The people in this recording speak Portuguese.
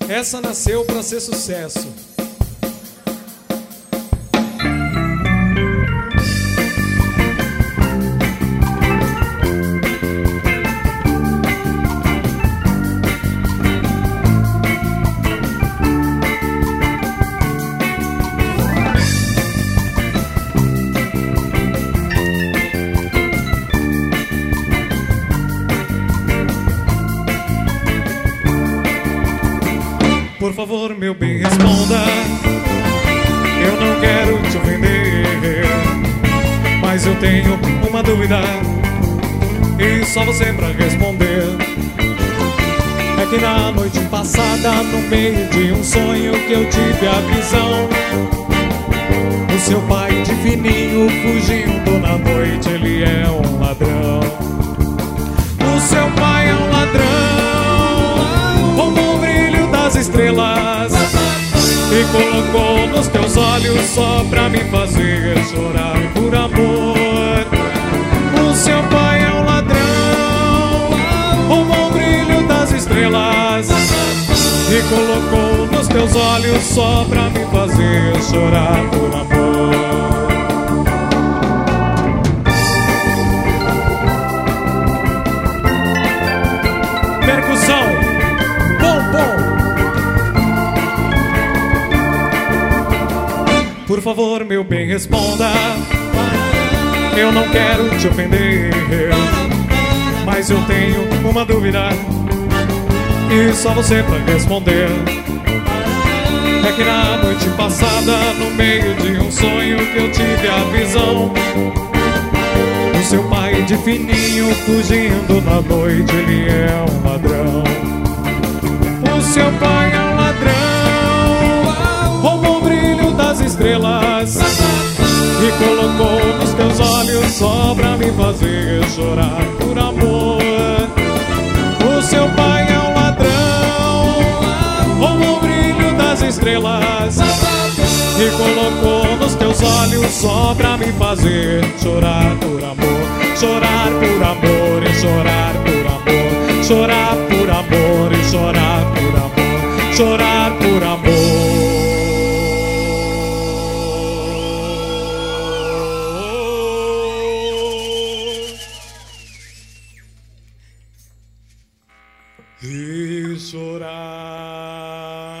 Essa nasceu pra ser sucesso. Por favor, meu bem, responda. Eu não quero te ofender, mas eu tenho uma dúvida e só você pra responder. É que na noite passada, no meio de um sonho, que eu tive a visão do seu pai de fininho fugindo na noite. Ele é um ladrão. O seu pai é um ladrão, como o brilho das estrelas, e colocou nos teus olhos só pra me fazer chorar por amor. O seu pai é um ladrão, como o brilho das estrelas, e colocou nos teus olhos só pra me fazer chorar por amor. Percussão, bom, bom. Por favor, meu bem, responda. Eu não quero te ofender, mas eu tenho uma dúvida e só você pra responder. É que na noite passada, no meio de um sonho, que eu tive a visão do seu pai de fininho fugindo na noite. Ele é um ladrão. O seu pai é um ladrão, como o brilho das estrelas, e colocou nos teus olhos só pra me fazer chorar por amor. O seu pai é um ladrão, como o brilho das estrelas, e colocou nos teus olhos só pra me fazer chorar por amor. Chorar por amor e chorar por amor. Chorar por amor e chorar por amor. Chorar por amor. E chorar